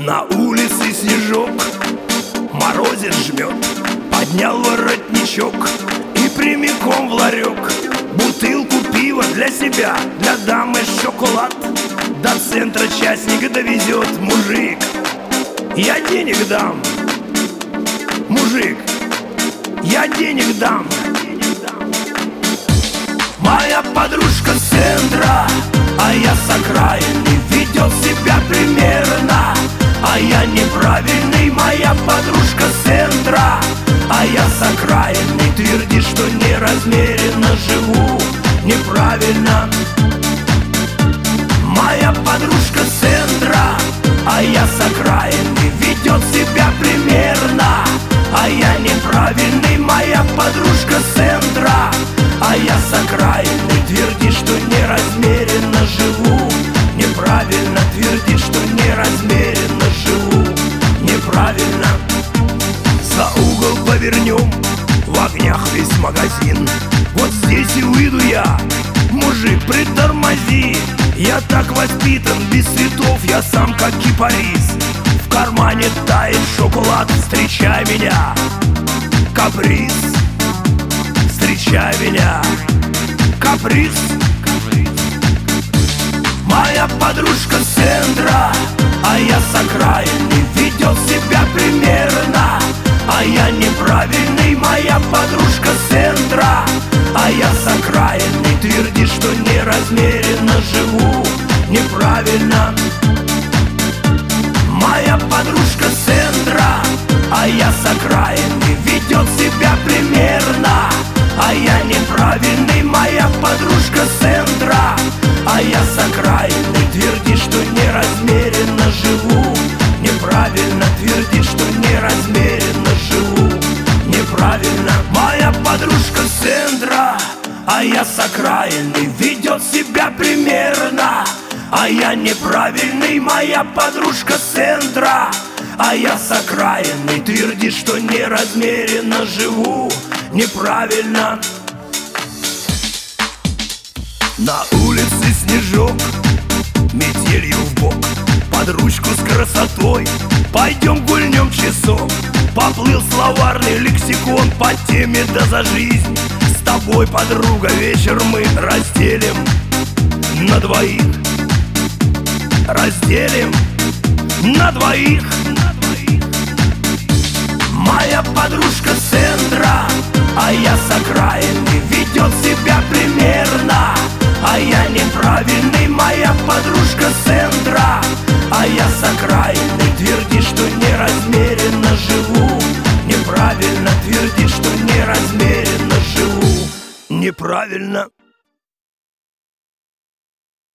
На улице снежок, морозец жмет. Поднял воротничок и прямиком в ларек. Бутылку пива для себя, для дамы шоколад. До центра частника довезет мужик. Я денег дам, мужик, я денег дам. Моя подружка с центра, а я с окраины, ведет себя примерно, а я неправильный. Моя подружка с центра, а я с окраины, твердит, что неразмеренно живу неправильно. Моя подружка с центра, а я с окраины, ведет себя примерно, а я неправильный. Моя подружка с центра, а я с окраины, твердит, что неразмеренно живу неправильно. Твердит, что неразмеренно живу неправильно. За угол повернем, в огнях весь магазин. Вот здесь и выйду я, мужик, притормози. Я так воспитан, без цветов, я сам как кипарис. В кармане тает шоколад, встречай меня, каприз. Встречай меня, каприз. Моя подружка с центра, а я с окраины, ведет себя примерно, а я неправильный. Моя подружка с центра, а я с окраины, твердит, что неразмеренно живу неправильно. Моя подружка с центра, а я с окраины, ведет себя примерно, а я неправильный. Моя подружка с центра, а я с окраины, твердит, что неразмеренно живу неправильно. Твердит, что неразмеренно живу неправильно. Моя подружка с центра, а я с окраины, ведет себя примерно, а я неправильный. Моя подружка с центра, а я с окраины, твердит, что неразмеренно живу неправильно. На улице снежок, метелью в бок, под ручку с красотой пойдем гульнем часок. Поплыл словарный лексикон по теме «Да за жизнь». С тобой, подруга, вечер мы разделим на двоих. Разделим на двоих. Моя подружка с центра, а я с окраины, ведет себя примерно, а я неправильный. Моя подружка с центра, а я с окраины, твердит, что неразмеренно живу неправильно. Твердит, что неразмеренно живу неправильно.